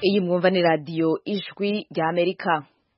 Iyi mwumva ni radio Ijwi rya Amerika.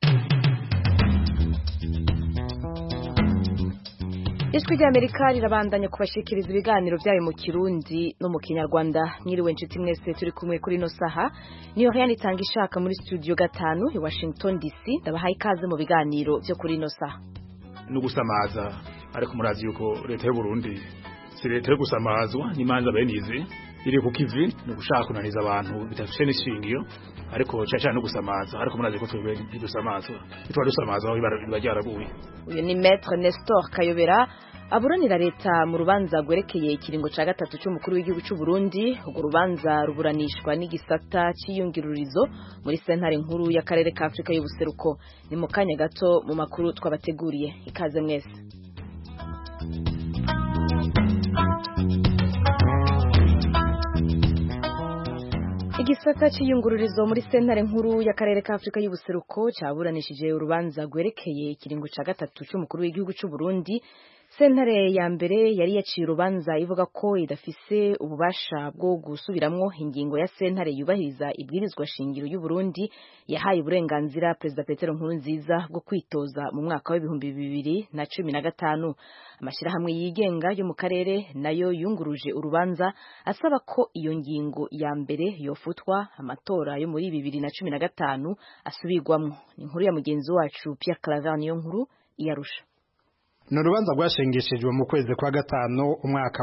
Ijwi rya Amerika rirabandanya kubashikiriza ibiganiro byayo mu Kirundi no mu Kinyarwanda. Mwiriwe nshuti mwese turi kumwe kuri no saha. Niyo Rian itanga ishaka muri studio 5 i Washington DC. Ndabahaye ikaze mu biganiro byo kuri no saha. Nugusamaza ariko murazi yuko leta y'u Burundi si leta yo gusamazwa n'imanza benize iri ku kivi no gushaka kunaniza abantu bitafishe n'ishingiro ariko cyane no gusamaza ariko murazi ko twebwe dusamazwa bitwa dusamaza aho ibajyaraguye. Uyu ni Maître Nestor Kayobera aburanira leta mu rubanza gwerekeye ikiringo ca gatatu cy'umukuru w'igihugu cy'u Burundi. Urwo rubanza ruburanishwa n'igisata cy'iyungirurizo muri sentare nkuru y'akarere ka Afrika y'ubuseruko. Ni mu kanya gato mu makuru twabateguriye. Ikaze mwese. Igisata cy'iyungururizo muri sentare nkuru y'akarere ka Afrika y'ubuseruko cyaburanishije urubanza gwerekeye ikiringo ca gatatu cy'umukuru w'igihugu cy'u Burundi. Sentare ya mbere yari yaciye urubanza ivuga ko idafise ububasha bwo gusubiramwo ingingo ya sentare yubahiriza ibwirizwa shingiro y'u Burundi yahaye uburenganzira Perezida Petero Nkurunziza bwo kwitoza mu mwaka wa 2015. Amashirahamwe yigenga yo mu karere nayo yunguruje urubanza asaba ko iyo ngingo ya mbere yofutwa amatora yo muri 2015 asubirwamwo. Ni inkuru ya mugenzi wacu Pierre Claver niyo nkuru iyarusha. Nurubanza rwashengeshejwe mu kwezi kwa gatanu umwaka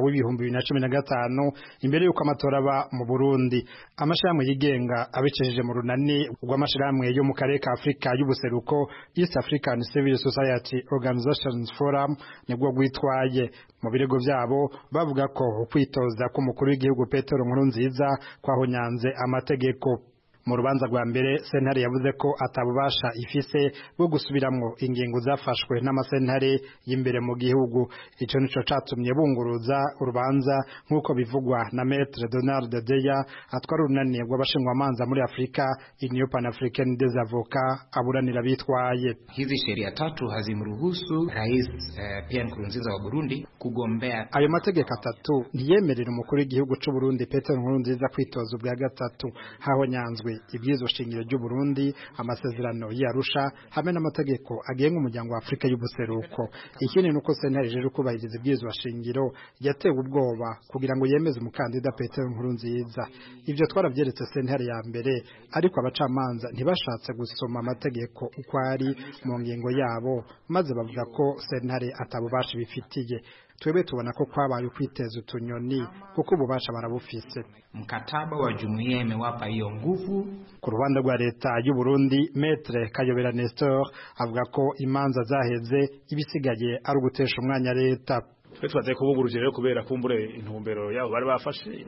w'2015 imbere yuko amatora aba mu Burundi. Amashirahamwe yigenga abicejeje mu runani rw'amashirahamwe yo mu karere ka Afrika y'ubuseruko East African Civil Society Organizations Forum nibwo gwitwaye. Mu birego byabo bavuga ko ukwitoza k'umukuru w'igihugu Petero Nkurunziza kwahonyanze amategeko. Mu rubanza rwa mbere sentare yavuze ko atabubasha ifise bwo gusubiramwo ingingo zafashwe n'amasentare y'imbere mu gihugu. Ico nico catumye bunguruza urubanza nk'uko bivugwa na Maître Donald Deya atwara urunani rw'abashingwamanza muri Afrika Union Pan-Africaine des Avocats aburanira bitwaye. Hizi sheria tatu hazimruhusu Rais Pierre Nkurunziza wa Burundi kugombea. Ayo mategeko atatu ntiyemerera umukuru w'igihugu cy'u Burundi Petero Nkurunziza kwitoza ubwa gatatu. Hahonyanzwe ibyizo shingiro ry'u Burundi, amasezerano y'Arusha hamwe n'amategeko agenga umuryango wa Afrika y'ubuseruko. Ikindi nuko sentare jeje kubahiriza ibyizo shingiro yatewe ubwoba kugira ngo yemeze umukandida Petero Nkurunziza. Ivyo twaravyeretse sentare ya mbere ariko abacamanza ntibashatse gusoma amategeko uko ari mu ngingo yabo maze bavuga ko sentare atabubasha bifitiye. Twebe tubona ko kwabaye kwiteza utunyoni kuko ububasha barabufise. Mkataba wa jumuiya imewapa hiyo nguvu. Ku ruhande rwa leta y'u Burundi Maître Kayobera Nestor avuga ko imanza zaheze ibisigaye ari ugutesha umwanya leta. Twaze kubuguruje rero kubera kumbure intumbero yabo bari bafashe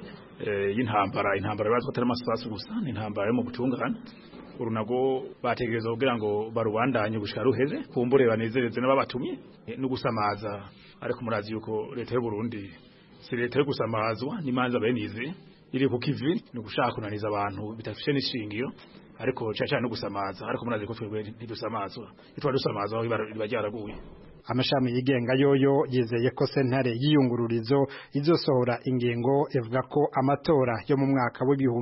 intambara bazotera amasasu gusa intambara yo mu butungane. Urunago bategereza kugira ngo barubandanye gushika ruheze kumbure banezereze n'ababatumye no gusamaza ariko murazi yuko leta y'u Burundi si leta yo gusamazwa n'imanza benize iri ku kivi no gushaka kunaniza abantu bitafishe n'ishingiro ariko cyane no gusamaza ariko murazi ko twebwe ntidusamazwa bitwa dusamaza aho ibajyaraguye. Amashami yigenga yoyo yizeye ko sentare y'iyungururizo izosohora ingingo ivuga ko amatora yo mu mwaka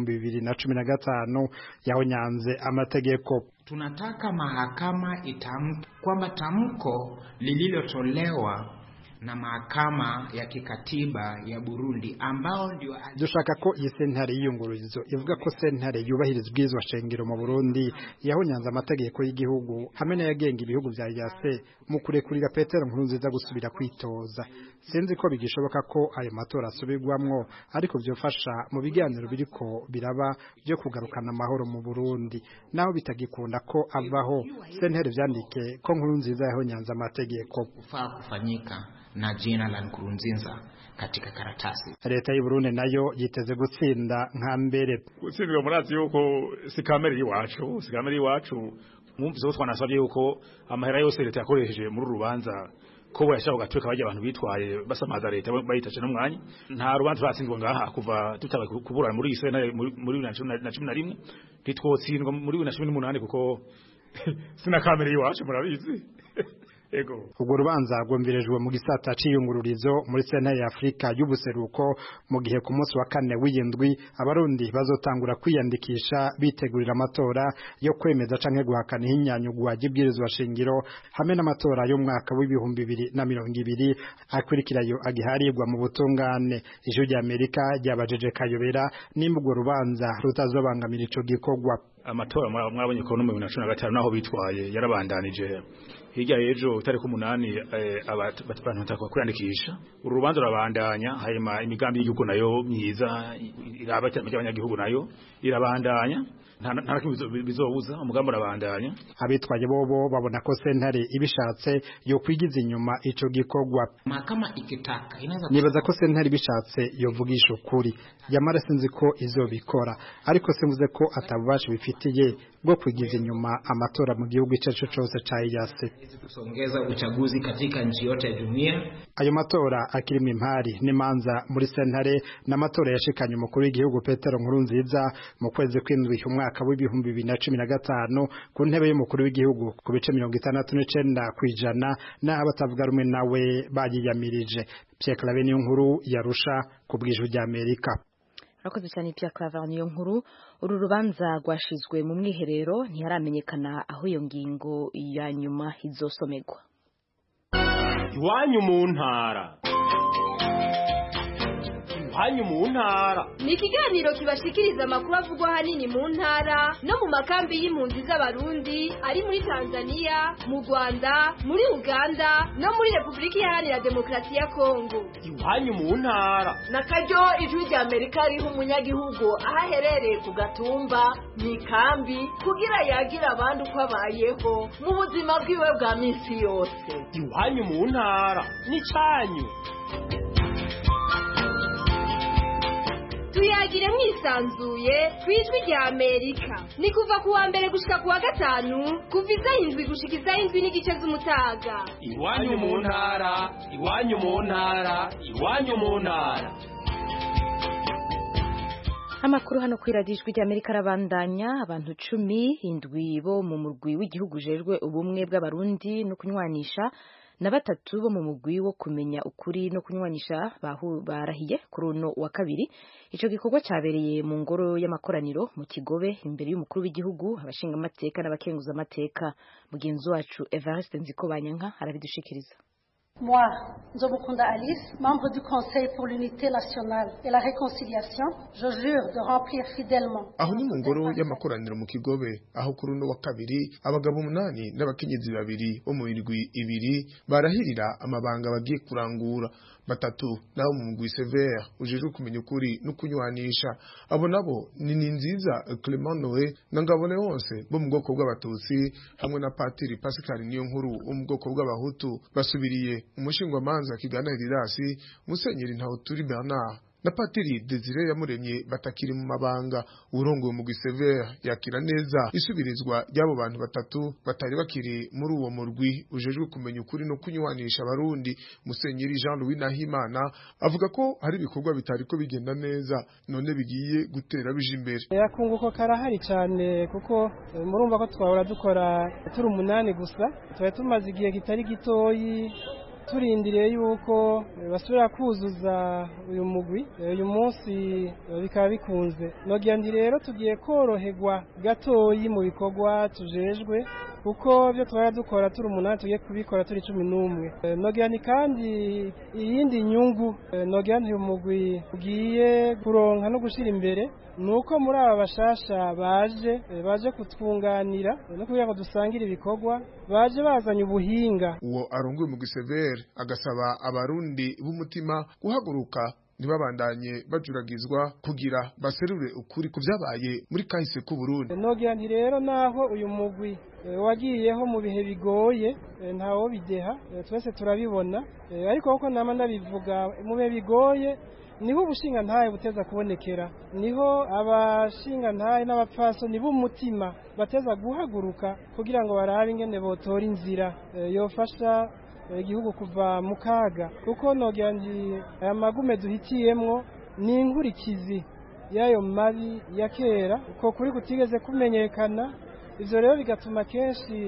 w'2015 yahonyanze amategeko. Tunataka mahakama kwamba tamko lililotolewa na mahakama ya kikatiba ya Burundi ambao ndio dushaka ko iyi sentare y'iyungururizo ivuga ko sentare yubahiriza ubwizwa shengero mu Burundi yahonyanze amategeko y'igihugu hamwe n'ayagenga ibihugu bya yase mu kurekurira Petero Nkurunziza gusubira kwitoza. Sinzi ko bigishoboka ko ayo matora asubirwamwo ariko byofasha mu biganiro biriko biraba byo kugarukana amahoro mu Burundi. Naho bitagikunda ko avaho sentare vyandike ko Nkurunziza yahonyanze amategeko kufanyika na jina la Nkurunziza katika karatasi. Leta y'u Burundi nayo yiteze gutsinda nka mbere. Gutsindwa murazi yuko si kamere iwacu mwumvise ko twanasabye yuko amahera yose leta yakoresheje muri rubanza ko yashaka gatweka bajya abantu bitwaye basamaza leta bayitaje no mwanya. Nta rubanza twatsindwa ngaha kuva tutabaye kuburana muri isena muri 2011 ntitwotsindwa muri 2018 kuko sina kamere iwacu murabizi. ubwo rubanza rwumvirijwe mu gisata c'iyungururizo muri sentare ya Afrika y'ubuseruko mu gihe ku munsi wa kane w'indwi abarundi bazotangura kwiyandikisha bitegurira amatora yo kwemeza canke guhakana ihinyanyugwa ry'ibwirizwa shingiro hamwe n'amatora y'umwaka w'ibihumbi 2020 akurikirayo agiharirwa mu butungane. Ijwi rya Amerika ryabajeje Kayobera nimba urwo rubanza rutazobangamira ico gikorwa. Amatora mwabonye ko no mu 2015 naho bitwaye yarabandanije hirya ejo tariko 8 abantu batakwa kwandikisha urubanza rurabandanya hayima imigambi y'igihugu nayo myiza irabata y'abanyagihugu nayo irabandanya nta bizobuza umugambi urabandanya. Abitwaye bobo babona ko sentare ibishatse yo kwigiza inyuma ico gikorwa. Mahakama ikitaka inaweza nibaza ko sentare ibishatse yovugisha ukuri yamara sinzi ko izobikora ariko simvuze ko atabubasha bifitiye bwo kwigiza inyuma amatora mu gihugu cyacu cyose ca EAC kusongeza uchaguzi katika nchi yote ya dunia. Ayo matora akirimo impari n'imanza muri sentare n'amatora yashikanye umukuru w'igihugu Petero Nkurunziza mu kwezi kw'indwi umwaka w'ibihumbi 2015 ku ntebe y'umukuru w'igihugu ku bice 69% na abatavuga rumwe nawe bayiyamirije. Pierre Claver niyo nkuru yarusha ku bw'Ijwi rya Amerika. Rakoze cyane Pierre Claver niyo nkuru. Uru rubanza rwashizwe mu mwiherero ntiharamenyekana aho iyo ngingo ya nyuma izosomegwa. Iwanyu mu ntara. Iwanyu mu ntara ni ikiganiro kibashikiriza amakuru avugwa hanini mu ntara no mu makambi y'impunzi z'abarundi ari muri Tanzania, mu Rwanda, muri Uganda no muri Republika Iharanira Demokarasi ya Kongo. Iwanyu mu ntara nakaryo Ijwi rya Amerika riho umunyagihugu ahaherereye ku gatumba mu ikambi kugira yagira abandi uko abayeho mu buzima bwiwe bwa minsi yose. Iwanyu mu ntara ni canyu. Tuyagire mwisanzuye kwijwi rya Amerika. Ni kuva kuwa mbere gushika kuwa gatanu kuva izahindwi gushika izahindwi n'igice z'umutaga. Iwanyu mu ntara, iwanyu mu ntara, iwanyu mu ntara. Amakuru hano kuri radio Ijwi rya Amerika arabandanya. Abantu 10 bo mu murwi w'igihugu jejwe ubumwe bw'abarundi no kunywanisha na batatu bo mu mugwi wo kumenya ukuri no kunywanisha barahiye kuri uno wa kabiri. Ico gikorwa cyabereye mu ngoro y'amakoraniro mu Kigobe imbere y'umukuru w'igihugu, abashinga amateka n'abakenguza amateka. Mugenzi wacu Evariste Nzikobanyanka arabidushikiriza. Moi, Nzobukunda Alice, membre du Conseil pour l'unité nationale et la réconciliation, je jure de remplir fidèlement. Aho ni mu ngoro y'amakoraniro mu Kigobe, aho kuri uno wa kabiri abagabo 8 n'abakenyezi 2 bo mu mirwi 2 barahirira amabanga bagiye kurangura. Batatu nabo mu mugwi Severe ujejwe kumenya ukuri no kunywanisha. Abo nabo ni Ninziza Clement Noé na Ngabone wose bo mu bwoko bw'abatutsi hamwe na Patiri Pascal Niyonkuru wo mu bwoko bw'abahutu basubiriye umushingwa manza Kigana Hilirasi, Musenyeri Ntawuturi Bernard na Patiri Desire Yamuremye batakiri mu mabanga. Urongoye mu Gisevere yakira neza isubirizwa ry'abo bantu batatu batari bakiri muri uwo murwi ujejwe kumenya ukuri no kunywanisha abarundi. Musenyeri Jean Louis Nahimana avuga ko hari ibikorwa bitari ko bigenda neza none bigiye gutera bije imbere. Yakunguko karahari cyane kuko murumva ko twahora dukora turi 8 gusa, tuba tumaze igihe kitari gitoyi turindiriye yuko basubira kuzuza uyu mugwi. Uyu munsi bikaba bikunze, nogira ndi rero tugiye koroherwa gatoyi mu bikorwa tujejwe kuko byo twara dukora turi 8 tugiye kubikora turi 11. Nogira ni kandi iyindi nyungu nogira ndi umugwi ugiye kuronka no gushira imbere nuko muri aba bashasha baje kutwunganira no kugira ngo dusangire ibikorwa baje bazanye ubuhinga. Uwo arongoye mu Gisevere agasaba abarundi b'umutima guhaguruka ntibabandanye bajuragizwa kugira baserure ukuri ku byabaye muri kahise ku Burundi. Nogira nti rero naho uyu mugwi wagiyeho mu bihe bigoye ntawo bideha, twese turabibona, ariko uko nama ndabivuga mu bihe bigoye niho ubushinga ntaye buteza kubonekera, niho abashinga ntaye n'abapfaso nibo umutima bateza guhaguruka kugira ngo barabe ingene botora inzira yofasha igihugu kuva mu kaga. Kuko nogira nti aya magume duhitiyemwo ni inkurikizi y'ayo mabi ya kera uko kuri kutigeze kumenyekana. Ivyo rero bigatuma kenshi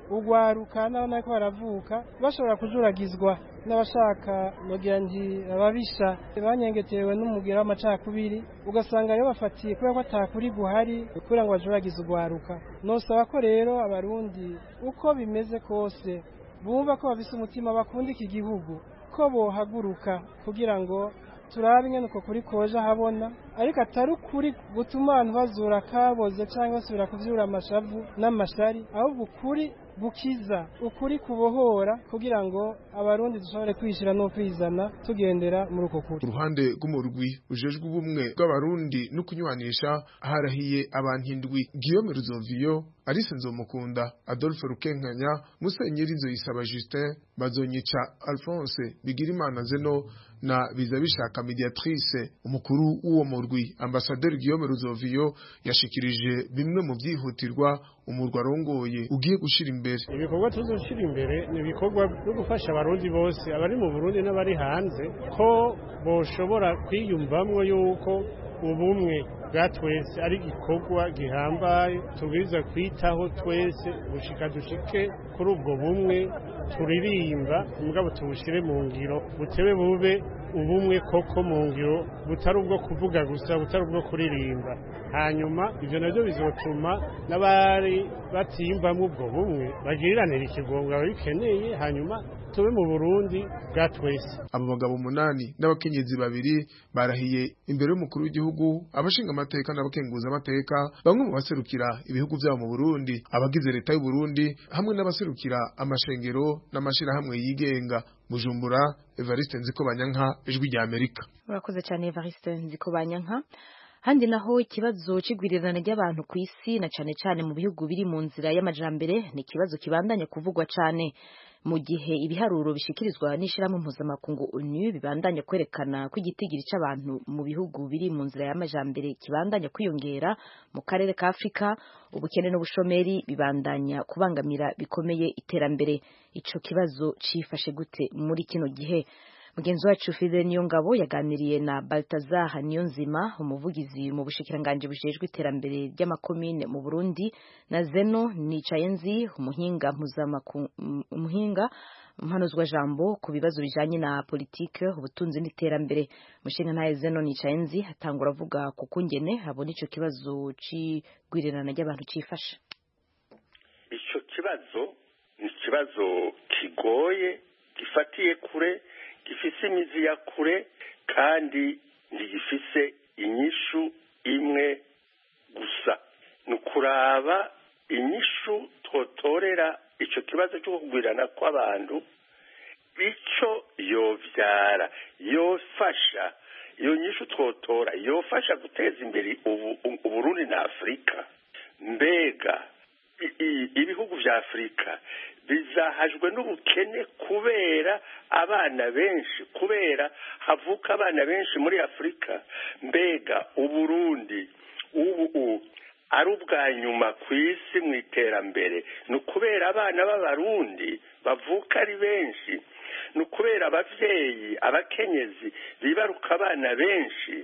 ugwaruka n'abana ko baravuka bashobora kujuragizwa n'abashaka nogira nti ababisha banyengetewe n'umugira w'amacakubiri ugasanga rero bafatiye kubera ko atakuri guhari kugira ngo bajuragize ugwaruka nosaba ko rero abarundi uko bimeze kose bumva ko bafise umutima bakunda iki gihugu ko bohaguruka kugira ngo turabe ingene uko kuri koje habona ariko atari ukuri gutuma abantu bazura kaboze cyangwa basubira kuvyura amashavu n'amashari ahubwo ukuri gukiza ukuri kubohora kugira ngo abarundi dushobore kwishira no kwizana tugendera muri uko kuri uruhande rw'umurwi ujejwe ubumwe bw'abarundi no kunywanisha harahiye abantu indwi Guillaume Ruzoviyo Alice Nzomukunda Adolphe Rukenkanya Musenyeri Nzoyisaba Justin Bazonyica Alphonse Bigirimana Zeno na Bizabishaka Mediatrice umukuru w'uwo murwi Ambassadeur Guillaume Ruzoviyo yashikirije bimwe mu byihutirwa umurwa rongoye ugiye gushira imbere ibikorwa tuzoshira imbere ni ibikorwa byo gufasha abarundi bose abari mu Burundi n'abari hanze ko boshobora kwiyumvamwo yuko ubumwe bwa twese ari igikorwa gihambaye tubwiza kwitaho twese gushika dushike kuri ubwo bumwe turirimba mugabo tubushire mu ngiro butebe bube ubumwe koko mu ngiro butari ubwo kuvuga gusa butari ubwo kuririmba hanyuma ivyo navyo bizotuma n'abari batimbamwe ubwo bumwe bagiriranira ikigonga bikeneye hanyuma tube mu Burundi bwa twese abo bagabo 8 n'abakenyezi 2 barahiye imbere y'umukuru w'igihugu abashinga amateka n'abakenguza amateka bamwe mu baserukira ibihugu byabo mu Burundi abagize leta y'u Burundi hamwe n'abaserukira amashengero n'amashira hamwe yigenga Bujumbura Evariste Nzikobanyanka ijwi rya Amerika urakoze cyane Evariste Nzikobanyanka handi naho ikibazo c'igwirirana ry'abantu ku isi na cane mu bihugu biri mu nzira y'amajambere ni ikibazo kibandanya kuvugwa cane mu gihe ibiharuro bishikirizwa n'ishiramwe mpuzamakungu ONU bibandanya kwerekana ko igitigiri c'abantu mu bihugu biri mu nzira y'amajambere kibandanya kwiyongera mu karere ka Afrika ubukene n'ubushomeri bibandanya kubangamira bikomeye iterambere ico kibazo cifashe gute muri kino gihe mugenzi wacu Fidel Niyongabo yaganiriye na Baltazar Niyonzima umuvugizi mu bushikiranganje bujejwe iterambere ry'amakomine mu Burundi na Zeno Nicayenzi umuhinga mpanuzwa jambo ku bibazo bijanye na politike ubutunzi n'iterambere mushinga ntaye Zeno Nicayenzi atangura avuga ku kungene habona ico kibazo c'igwirirana ry'abantu cifashe ico kibazo ni kibazo kigoye gifatiye kure gifise imizi ya kure kandi ntigifise inyishu imwe gusa nukuraba inyishu twotorera ico kibazo cyo kugwirana kw'abantu bico yovyara yofasha iyo nyishu twotora yofasha guteza imbere Uburundi na Afrika mbega ibihugu vya Afrika bizahajwe n'ubukene kubera abana benshi kubera havuka abana benshi muri Afrika mbega Uburundi ubu ari ubwa nyuma ku isi mu iterambere ni ukubera abana b'abarundi bavuka ari benshi ni ukubera abavyeyi abakenyezi bibaruka abana benshi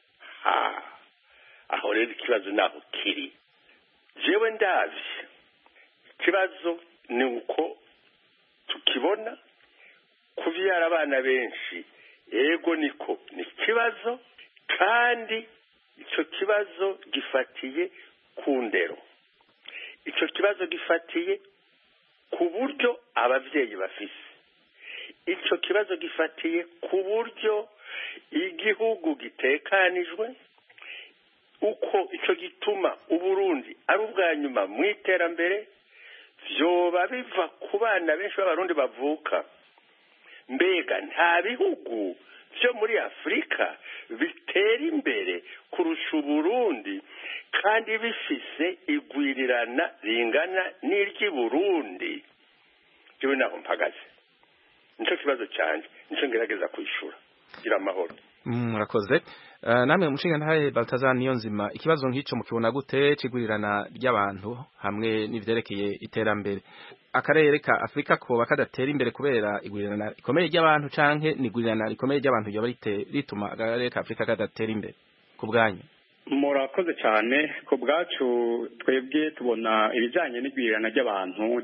aho rero ikibazo naho kiri jewe ndavye ikibazo ni uko tukibona kuvyara abana benshi ego niko ni ikibazo kandi ico kibazo gifatiye ku ndero ico kibazo gifatiye ku buryo abavyeyi bafise ico kibazo gifatiye ku buryo igihugu gitekanijwe uko ico gituma Uburundi ari ubwa nyuma mu iterambere vyoba biva ku bana benshi b'abarundi bavuka mbega nta bihugu vyo muri Afrika bitera imbere kurusha Uburundi kandi bifise igwirirana ringana n'iryi Burundi jewe naho mpagaze nico kibazo canje nico ngerageza kwishura gira amahoro murakoze namwe mushinga ntaye Baltazar Niyonzima ikibazo nk'ico mukibona gute cigurirana ry'abantu hamwe n'ivyerekeye iterambere akarere ka Afrika ko kadatera imbere kubera igwirirana ikomeye ry'abantu canke nigurirana rikomeye ry'abantu yoba rituma akarere ka Afrika kadatera imbere ku bwanyu murakoze cyane ku bwacu twebwe tubona ibijanye n'igwirirana ry'abantu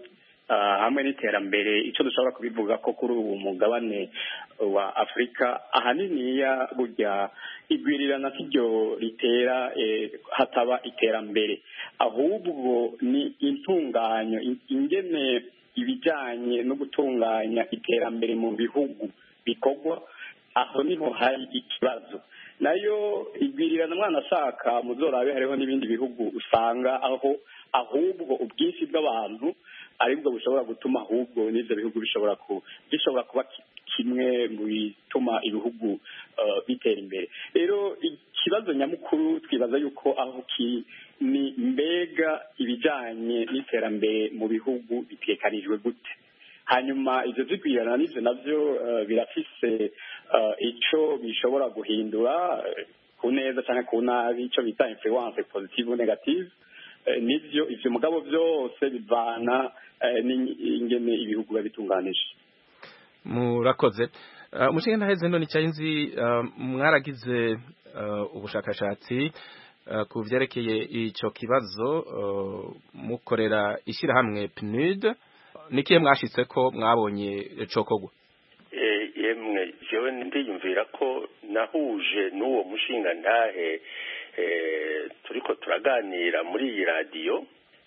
hamwe n'iterambere icyo dushobora kubivuga ko kuri ubu mugabane wa Afurika ahaniniya burya igwirirana siryo ritera hataba iterambere, ahubwo ni intunganyo ingene ibijyanye no gutunganya iterambere mu bihugu bikorwa, aho niho hari ikibazo. Nayo igwirirana mwana ashaka muzorabe hariho n'ibindi bihugu usanga aho ahubwo ubwinshi bw'abantu aribwo bushobora gutuma ahubwo n'ibyo bihugu bishobora kuba kimwe mu bituma ibihugu bitera imbere. Rero ikibazo nyamukuru twibaza yuko aho ni mbega ibijyanye n'iterambere mu bihugu bitekanijwe gute, hanyuma ibyo by'igwirirana n'ibyo nabyo birafise icyo bishobora guhindura ku neza cyangwa ku nabi, icyo bita influence positive negative. Nivyo ivyo mugabo byose bivana n'ingene ibihugu babitunganije. Murakoze. Umushinga ntaheze none cyayinzi mwaragize ubushakashatsi ku vyerekeye ico kibazo mukorera ishirahamwe PNUD, nikiye mwashitse ko mwabonye cokogwa? Yemwe jewe ndiyumvira ko nahuje n'uwo mushinga ntahe turiko turaganira muri iyi radiyo,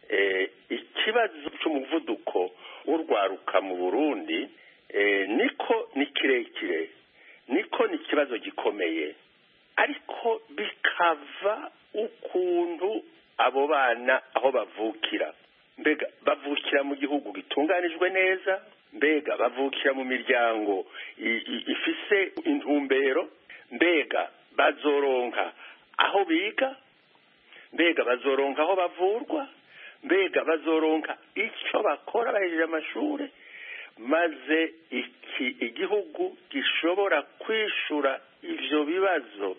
ikibazo cy'umuvuduko w'urwaruka mu Burundi niko ni kirekire, niko ni ikibazo gikomeye, ariko bikava ukuntu abo bana aho bavukira. Mbega bavukira mu gihugu gitunganijwe neza, mbega bavukira mu miryango ifise intumbero, mbega bazoronka aho biga, mbega bazoronka aho bavurwa, mbega bazoronka icyo bakora bahejeje amashuri, maze igihugu gishobora kwishura ivyo bibazo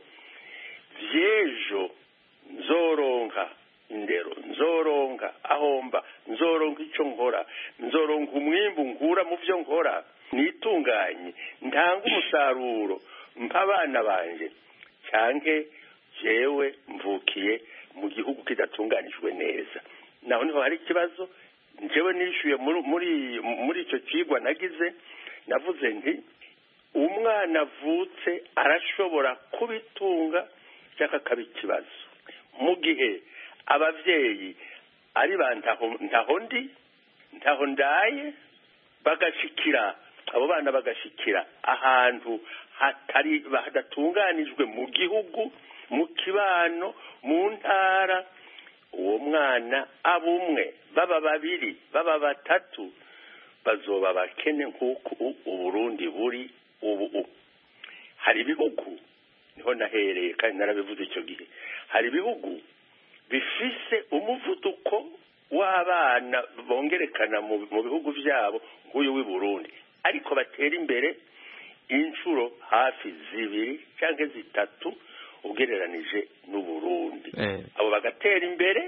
vy'ejo. Nzoronka indero, nzoronka ahomba, nzoronka icyo nkora, nzoronka umwimbu nkura mu byo nkora, nitunganye ntanga umusaruro mpa abana banje, cyanke jewe mvukiye mu gihugu kidatunganijwe neza. Naho niho hari ikibazo. Jewe nishuye muri icyo kigwa nagize, navuze nti umwana avutse arashobora kubitunga cyangwa akaba ikibazo, mu gihe abavyeyi ari ntaho ndi ntaho ndaye, bagashikira abo bana bagashikira ahantu hadatunganijwe mu gihugu, mu kibano, mu ntara, uwo mwana abumwe baba babiri baba batatu bazoba bakene nk'uko Uburundi buri ubu. Hari ibihugu, niho nahereye kandi narabivuze icyo gihe, hari ibihugu bifise umuvuduko w'abana bongerekana mu bihugu byabo nk'uyu w'i Burundi, ariko batera imbere inshuro hafi 2 cyangwa 3 ugereranije n'Uburundi. Abo bagatera imbere,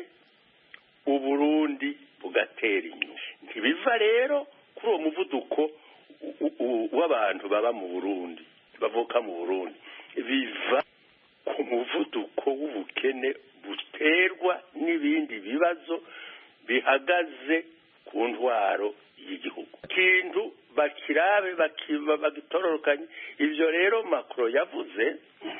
Uburundi bugatera inyuma. Ntibiva rero kuri uwo muvuduko w'abantu baba mu Burundi, bavuka mu Burundi, biva ku muvuduko w'ubukene buterwa n'ibindi bibazo bihagaze ku ntwaro y'igihugu. Kintu bakirabe bagitororokanye. Ivyo rero Macron yavuze,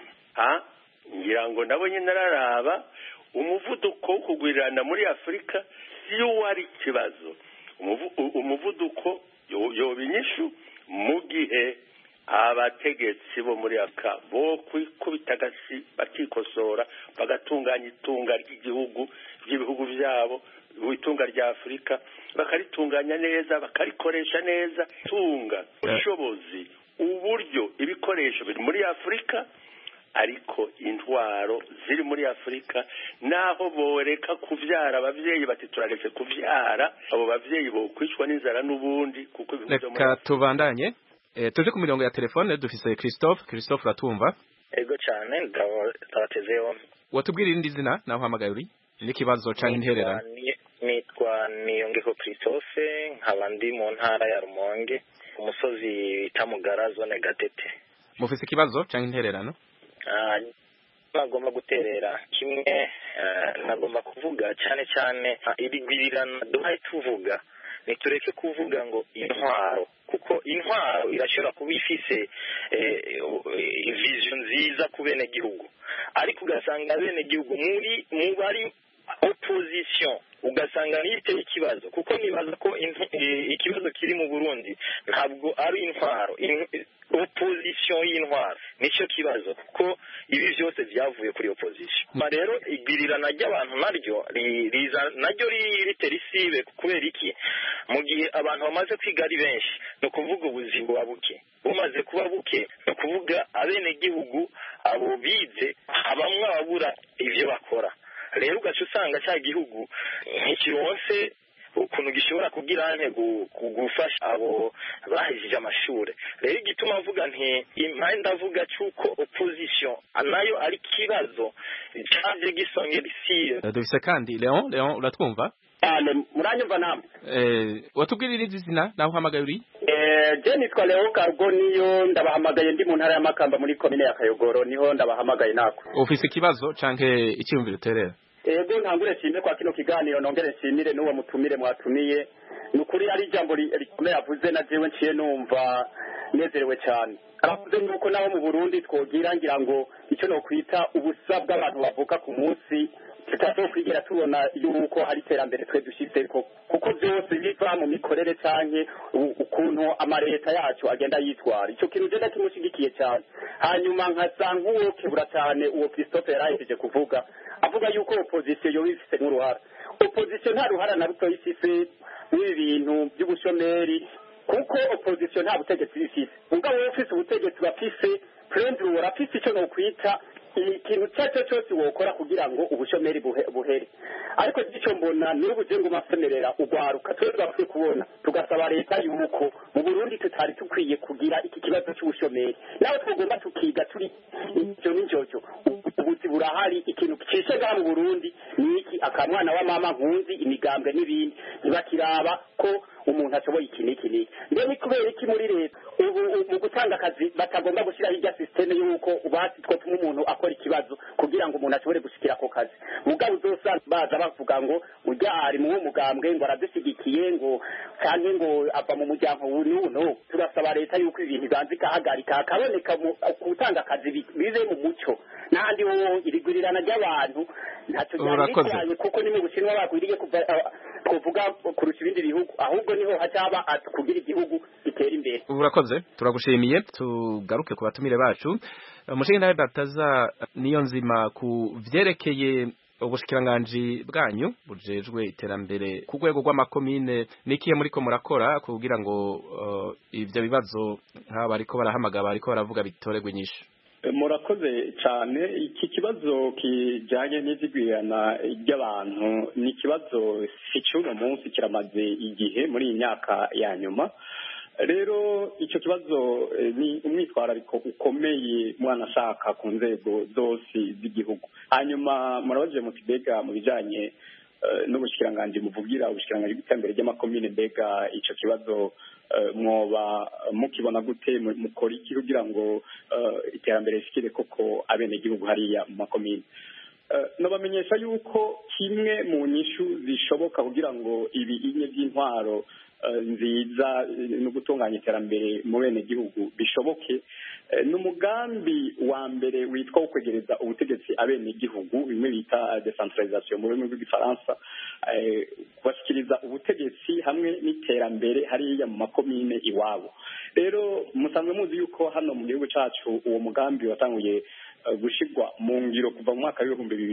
ngira ngo nabonye nararaba umuvuduko wo kugwirirana muri Afurika siyo wari ikibazo. Umuvuduko yoba inyishu mu gihe abategetsi bo muri Afurika bo kwikubita agasi bakikosora bagatunganya itunga ry'igihugu ry'ibihugu byabo, itunga rya Afurika bakaritunganya neza, bakarikoresha neza, tunga ubushobozi, uburyo, ibikoresho biri muri Afurika, ariko intwaro ziri muri Afurika. Naho boreka kuvyara abavyeyi bati turaretse kuvyara, abo bavyeyi bo kwicwa n'inzara n'ubundi kuko reka tubandanye. Tuje ku mirongo ya telefone dufise Christophe ratumva. Ego cyane ndabatezeho. Watubwira irindi zina naho hamagaye uri n'ikibazo canke intererano? Nitwa Niyongeho Christophe, nkaba ndi mu ntara ya Rumonge, umusozi bita Mugara, zone Gatete. Mufise ikibazo canke intererano? Nagomba guterera kimwe, nagomba kuvuga cyane ibigwirirana duhaye tuvuga nitureke kuvuga ngo intwaro, kuko intwaro irashobora kuba ifise vision nziza ku bene gihugu, ariko ugasanga bene gihugu mu bari opposition ugasanga niteye ikibazo, kuko nibaza ko ikibazo kiri mu Burundi ntabwo ari intwaro, opposition y'intwaro nicyo kibazo, kuko ibi byose byavuye kuri opposition. Rero igwirirana ry'abantu naryo ritera isibe. Kubera iki? Mu gihe abantu bamaze kwiga ari benshi, no kuvuga ubuzima buba buke, bumaze kuba buke, no kuvuga abenegihugu abo bize bamwe babura ivyo bakora. Rero ugaca usanga cya gihugu ntikironse ukuntu gishobora kugira gufasha abo bahejije amashuri. Rero igituma avuga impande avuga cy'uko opposition nayo ari kibazo cyaje gisongera isiye. Dufise kandi Leon uratwumva? Muranyumva namwe? Watubwirira izina naho uhamagaye uri? Je nitwa Leon Cargo, niyo ndabahamagaye ndi mu ntara ya Makamba muri komine ya Kayogoro, niho ndabahamagaye nako. Ufise ikibazo canke icyumviro uterera? Ego ntangure nshimire kwa kino kiganiro, nongere nshimire n'uwo mutumire mwatumiye. Nukuri ari ijambo rikomeye avuze, na jewe nciye numva nezerewe cyane. Aravuze nuko naho mu Burundi twogira ngira ngo icyo no kwita ubusa bw'abantu bavuka ku munsi tutazokwigira tubona yuko hari iterambere twe dushitseko, kuko byose biva mu mikorere canke ukuntu amareta yacu agenda yitwara. Icyo kintu je ndakimushigikiye cyane. Hanyuma nkasa nk'uwo kebura cyane uwo Christophe yarahejeje kuvuga, avuga yuko opposition yo ifise n'uruhara. Opposition nta ruhara na ruto ifise n'ibintu by'ubushomeri, kuko opposition nta butegetsi ifise. Mugabo ufise ubutegetsi bafise friend urafise icyo no kwita ikintu cyose wokora kugira ngo ubushomeri buhere. Ariko icyo mbona n'ubuje ngo masemerera ugwaruka twebwe kubona tugasaba leta yuko mu Burundi tutari tukwiye kugira iki kibazo cy'ubushomeri, nawe tugomba tukiga turi icyo n'icyo ubuzi burahari. Ikintu kishega mu Burundi ni iki? Akamwana wa mama nkunzi imigambwe n'ibindi ntibakiraba ko umuntu ashoboye iki n'iki. Nde ni kubera iki muri leta ubu mu gutanga akazi batagomba gushyiraho ijya systeme yuko ubati two tuma umuntu akora ikibazo kugira ngo umuntu ashobore gushikira ako kazi? Mugabo uzosanga baza bavuga ngo ujya ari mu mugambwe ngo aradusigikiye ngo kandi ngo ava mu muryango w'uno. Turasaba leta yuko ibintu ibanze ikahagarika, akaboneka gutanga akazi bize mu muco, n'ahandi ho irigurirana ry'abantu ntacyo cyane, kuko ni mu Bushinwa bagwiriye kuvuga kurusha ibindi bihugu, ahubwo niho hacaba kugira igihugu gitera imbere. Urakoze, turagushimiye. Tugaruke ku batumire bacu. Umushinga Bataza Niyonzima, ku vyerekeye ubushikiranganji bwanyu bujejwe iterambere ku rwego rw'amakomine, nikiye muriko murakora kugira ngo ivyo bibazo nk'aba bariko barahamagara bariko baravuga bitoregwe nyinshi? Murakoze cyane. Iki kibazo kijanye n'izigwirana ry'abantu ni ikibazo cy'uno munsi, kiramaze igihe muri iyi myaka ya nyuma. Rero icyo kibazo ni umwitwarariko ukomeye mwana ashaka ku nzego zose z'igihugu. Hanyuma murabajije muti mbega mu bijanye n'ubushikiranganji muvugira ubushikiranganji bw'iterambere ry'amakomine, mbega icyo kibazo mwoba mukibona gute? Mukora iki kugira ngo iterambere rishikire koko abenegihugu hariya mu makomine? Nabamenyesha yuko kimwe mu nyishu zishoboka kugira ngo ibi inye by'intwaro nziza no gutunganya iterambere mu benegihugu bishoboke, n'umugambi wa mbere witwa wo kwegereza ubutegetsi abenegihugu, bimwe bita decentralisation mu rurimi rw'igifaransa, kubashikiriza ubutegetsi hamwe n'iterambere hariya mu makomine iwabo. Rero musanzwe muzi yuko hano mu gihugu cacu uwo mugambi watanguye gushigwa mu ngiro kuva mu mwaka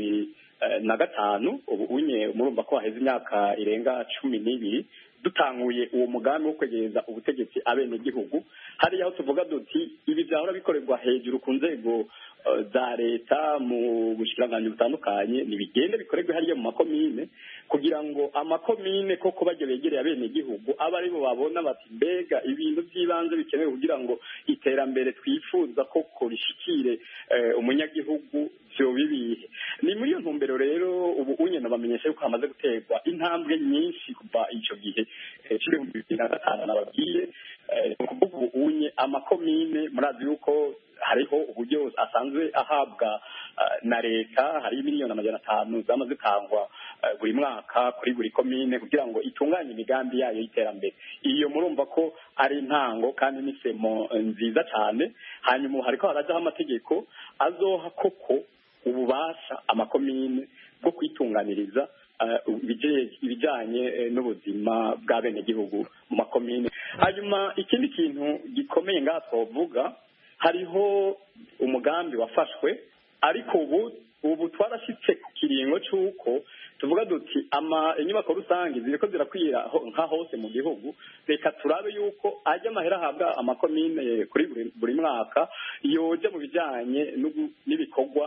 w'2005. ubu unye murumva ko haheze imyaka irenga 12 dutanguye uwo mugambi wo kwegereza ubutegetsi abenegihugu. Hariya aho tuvuga duti ibi byahora bikorerwa hejuru ku nzego za leta mu bushikiranganji butandukanye, nibigende bikorerwe hariya mu makomine, kugira ngo amakomine koko bajye begereye abenegihugu, aba aribo babona bati mbega ibintu by'ibanze bikenewe kugira ngo iterambere twifuza koko rishikire umunyagihugu byo bibihe. Ni muri iyo ntumbero rero ubu unye nabamenyesha yuko hamaze guterwa intambwe nyinshi kuva icyo gihe c'2005 nababwiye. Kuvuga ubu unye amakomine murazi yuko hariho uburyo asanzwe ahabwa na leta, hari 500,000 zamaze zitangwa buri mwaka kuri buri komine kugira ngo itunganye imigambi yayo y'iterambere. Iyo murumva ko ari intango kandi n'isemo nziza cyane. Hanyuma hariko harajaho amategeko azoha koko ububasha amakomine bwo kwitunganiriza ibijyanye n'ubuzima bw'abenegihugu mu makomine. Hanyuma ikindi kintu gikomeye ngaha twavuga, hariho umugambi wafashwe ariko ubu twarashyitse ku kiringo cy'uko tuvuga duti inyubako rusange ziriko zirakwira nka hose mu gihugu, reka turabe yuko ajya amahera ahabwa amakomine kuri buri mwaka yoja mu bijyanye n'ibikorwa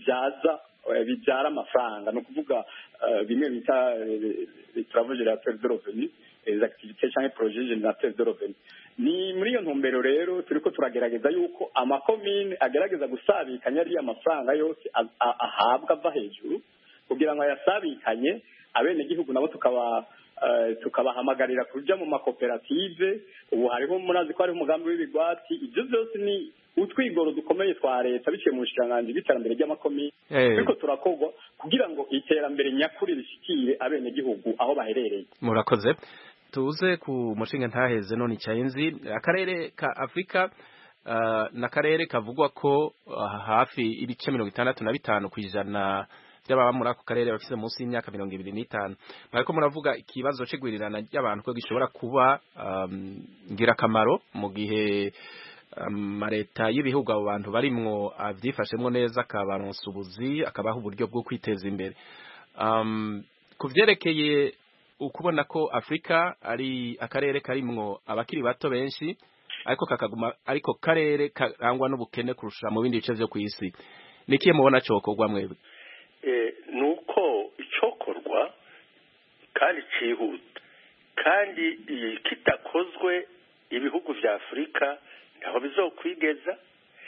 bibyara amafaranga, ni ukuvuga bimwe bita travaux générateurs de revenus, les activités cyangwa projets générateurs de revenus. Ni muri iyo ntumbero rero turiko turagerageza yuko amakomine agerageza gusabikanya ariya amafaranga yose ahabwa ava hejuru kugira ngo ayasabikanye abenegihugu nabo tukabahamagarira kuja mu makoperative. Ubu hariho murazi ko hariho umugambi w'ibigwati. Ibyo byose ni utwigoro dukomeye twa leta biciye mu bushikiranganji bw'iterambere ry'amakomine ariko turakorwa kugira ngo iterambere nyakuri rishikire abenegihugu aho baherereye. Murakoze. Tuze ku mushinga ntaheze none icyenzi akarere ka Afrika n'akarere kavugwa ko hafi ibice 65% kwijana by'ababa muri ako karere bafite munsi y'imyaka 25. Bariko muravuga ikibazo c'igwirirana ry'abantu ko gishobora kuba ngirakamaro mu gihe amaleta y'ibihugu abo bantu barimwo avyifashemwo neza, akabaronsa ubuzi, akabaha uburyo bwo kwiteza imbere. Kuvyerekeye ukubona ko Afrika ari akarere karimwo abakiri bato benshi ariko karere karangwa n'ubukene kurusha mu bindi bice vyo kw'isi, nikiye mubona cokorwa mwebwe? Nuko icokorwa kandi cihuta kandi kitakozwe ibihugu vya Afrika ntaho bizokwigeza,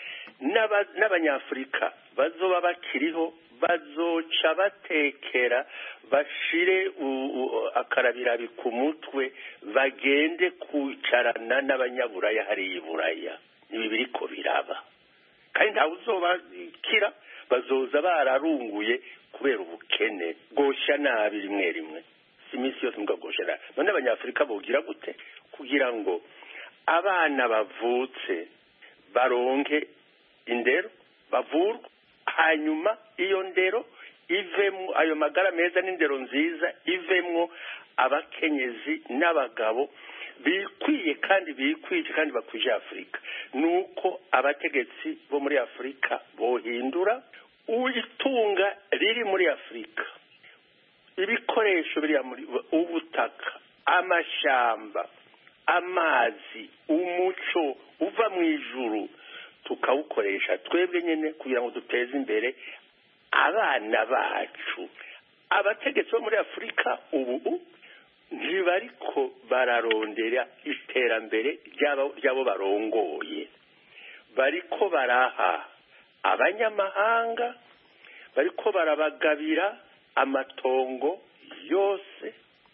n'abanyafrika bazoba bakiriho bazoca batekera bashire akarabirabi ku mutwe bagende kwicarana n'abanyaburaya hariya iburaya. Ibi biriko biraba kandi ntawe uzobakira, bazoza bararunguye kubera ubukene gosha nabi rimwe rimwe, si imisi yose mbwa gosha nabi. None abanyafrika bogira gute kugira ngo abana bavutse baronke indero, bavurwe, hanyuma iyo ndero ivemwo ayo magara meza n'indero nziza ivemwo abakenyezi n'abagabo bikwiye kandi bikwije kandi bakwije Afrika. Nuko abategetsi bo muri Afrika bohindura itunga riri muri Afrika, ibikoresho biri muri ubutaka, amashamba, amazi, umuco uva mu ijuru, tukawukoresha twebwe nyene kugira ngo duteze imbere abana bacu. Abategetsi bo muri Afrika ubu ntibariko bararondera iterambere ryabo barongoye, bariko baraha abanyamahanga, bariko barabagabira amatongo yose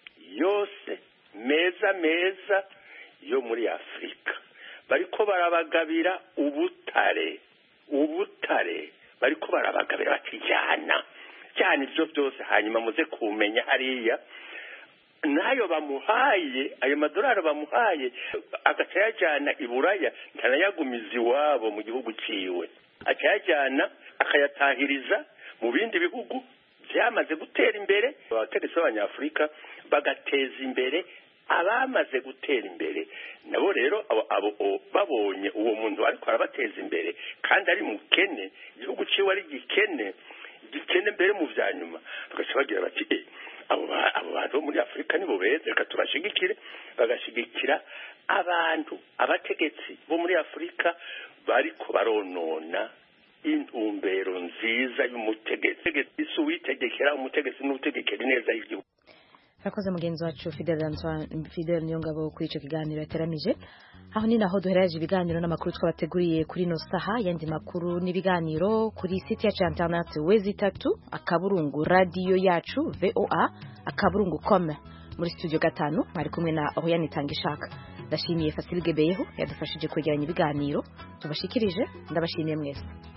meza yo muri Afrika, bariko barabagabira ubutare bariko barabagabira bakijana cyane ivyo byose. Hanyuma muze kumenya hariya nayo bamuhaye ayo madolari bamuhaye agacayajana iburaya, ntanayagumiza iwabo mu gihugu ciwe, acayajana akayatahiriza mu bindi bihugu byamaze gutera imbere. Abategetsi b'abanyafrika bagateza imbere abamaze gutera imbere, nabo rero abo babonye uwo muntu ariko arabateza imbere kandi ari mukene, igihugu ciwe ari gikene mbere mu vyanyuma, bagaca bagira bati abo bantu muri Afrika nibo beza, reka tubashigikire. Bagashigikira abategetsi bo muri Afrika bariko baronona intumbero nziza y'umutegetsi isuwitegekera umutegetsi n'utegekera neza y'igihugu. Rakoze mugenzi wacu Fidel Nyongabo kuri ico kiganiro yateramije. Aho ni naho duhereje ibiganiro n'amakuru twabateguriye kuri no saha. Yandi makuru n'ibiganiro kuri site yacu ya internet wezi3 akaburungu radio yacu voa.com. Muri studio 5 bari kumwe na Oriane Tangishaka. Ndashimiye Fasil Gebeyeho yadufashije kwegeranya ibiganiro tubashikirije. Ndabashimiye mwese.